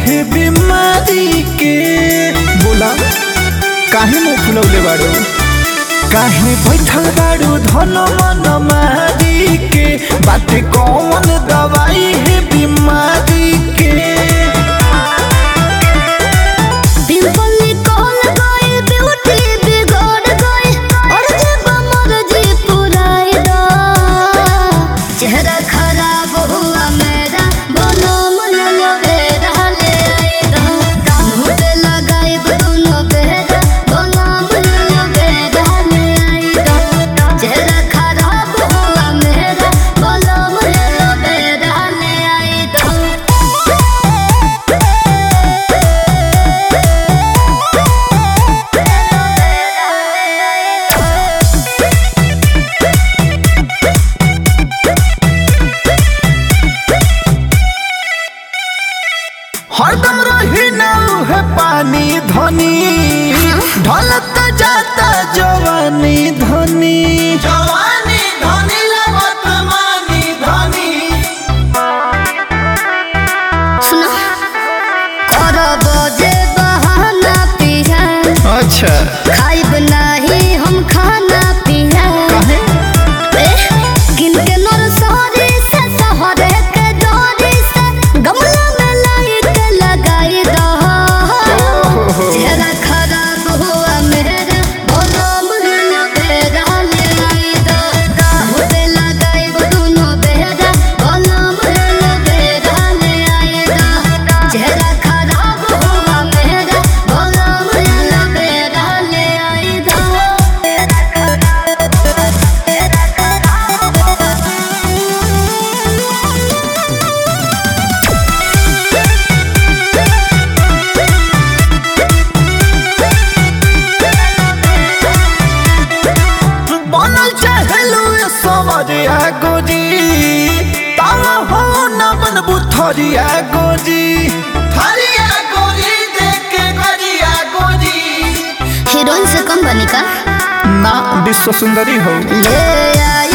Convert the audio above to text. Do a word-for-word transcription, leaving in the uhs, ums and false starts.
है बीमारी के। बोला काहे मुँह फुलौले बाड़ू, काहे बैठल बाड़ू धन मन मारी के। बाटे कौन दवाई है बीमारी के। चेहरा खराब हुआ मेरा बोलो मन बेरा ले आई दो मुँह लगाए दोनों बेरा बोलो मन बेरा ले आई दो। चेहरा खराब हुआ मेरा बोलो मन बेरा ले आई दो। हरदम रही ना है पानी धनी, ढलत जाता जवानी धनी। जवानी धनी लगत मानी धनी। सुनो और बजे बहाना पिया, अच्छा खाइब नहीं हम खाना पिया। किनके नरसरी से शहरे के डोरी से गमला में लाई के लगाई दो। चेहरा खराब हुआ मेरा बोलो मन बेरा ले आई दो मुँह लगाई दोनों बेरा बोलो मन बेरा ले आई दो। चेहरा खराब हुआ मेरा बोलो मन बेरा ले आई दो। बनल चाहलू समरिया गोजी, तावा हो न बनबू थरिया गोजी। थरिया गोजी देख के गरिया गोजी। हीरोइन से कम बनी का ना विश्व सुंदरी हो। ले आई